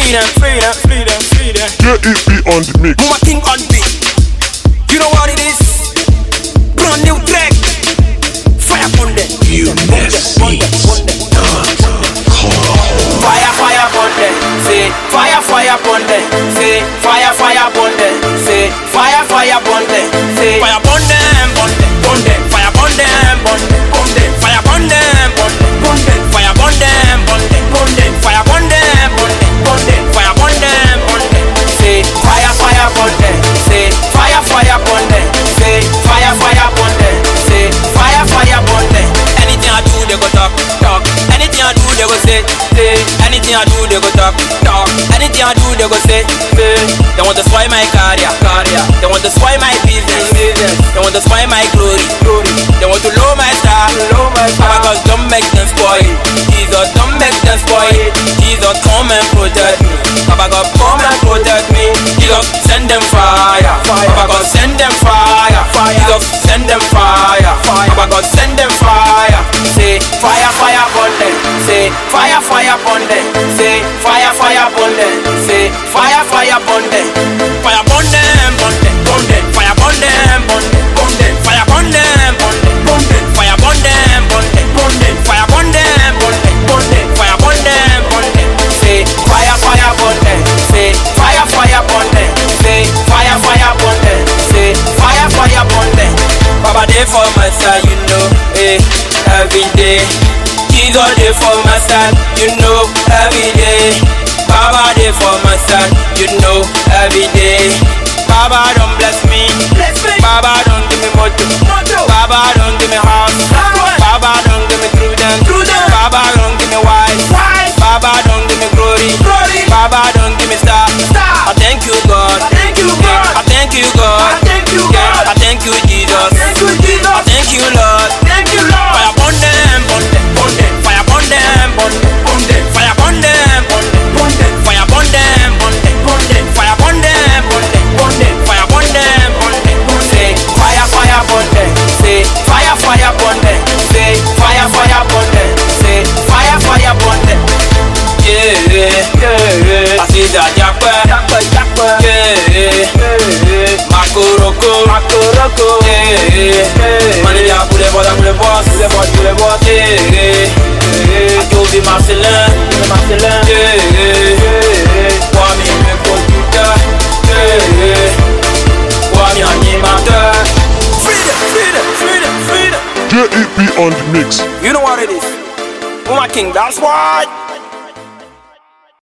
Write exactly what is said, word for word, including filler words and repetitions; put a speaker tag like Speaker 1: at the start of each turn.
Speaker 1: Freedom, freedom, freedom, freedom.
Speaker 2: J E P on the mix.
Speaker 1: Muma King on beat. You know what it is? Brand new track. Fire on them.
Speaker 3: You mess me.
Speaker 1: Fire, fire on them. Say fire, fire on them. Say fire, fire on them. Say fire, fire on them. Say fire on them, on them, on them. Fire on them, on them, on them. Fire on them, on them, on them. Fire on them, on them, on them. Fire on them, on them, on them. Fire on them, on them. Say fire, fire on them. Say fire, fire on them. Say fire, fire on them. Say fire, fire on them. Anything I do, they go talk, talk. Anything I do, they go say, say. Anything I do, they go talk, talk. Anything I do, they go say, say. They want to spoil my career, career. They want to spoil my business, business. They want to spoil my glory, glory. They want to lower my star, lower my star. Papa God, don't make them spoil. Jesus, don't make them spoil. Jesus, come and protect me. Papa God, come and protect me. Jesus, send them fire, fire. Papa God, send them fire, fire. Jesus, send them fire, fire. Papa God, send them fire. Say fire, fire on them. Say fire, fire on them. Say fire, fire on them. Say fire, fire on them. Fire on them, on them, on them. Fire on them, on them, on them. Fire on them, on them, on them. Fire on them, on them, on them. Fire on them, on them, on them. Fire on them, on them. Say fire, fire on them. Say fire, fire on them. Say fire, fire on them. Say fire, fire on them. Baba dey for my side, you know, eh, every day. Jesus dey for my side, you know, every day. Baba dey for my side, you know, every day. Baba don't bless me, bless me. Baba don't give me motor, motor. Baba don't give me house, house. Baba don't give me prudence, prudence. Baba don't give me wife, wife. Baba don't give me glory, glory. Baba don't give me star, star. I thank you God, I thank you God, yeah. I thank you God, I thank you God, yeah. I thank you Jesus, I thank you Jesus, I thank you Lord, thank you Lord. Fire on them, on them, on them. Fire on them, on them, on them. Fire on them, on them, on them. Fire on them, on them, on them. Fire on them, on them, on them. Fire on them, on them. Say fire, fire on them. Say fire, fire on them. Say fire, fire on them. Say fire, fire on them. Yeah, yeah, yeah. I see that yakwe, yakwe, yakwe. Yeah, yeah. Makoroko, makoroko. Yeah, yeah. Money ya pour les boss, pour les boss, pour les boss, pour les boss. Yeah, yeah. I told you Marcelin, Marcelin. Yeah, yeah. Moi mi me computer. Yeah, yeah. Moi mi animateur. Freedom, freedom, freedom, freedom.
Speaker 2: J E P on the mix.
Speaker 1: You know what it is? Muma King, that's why.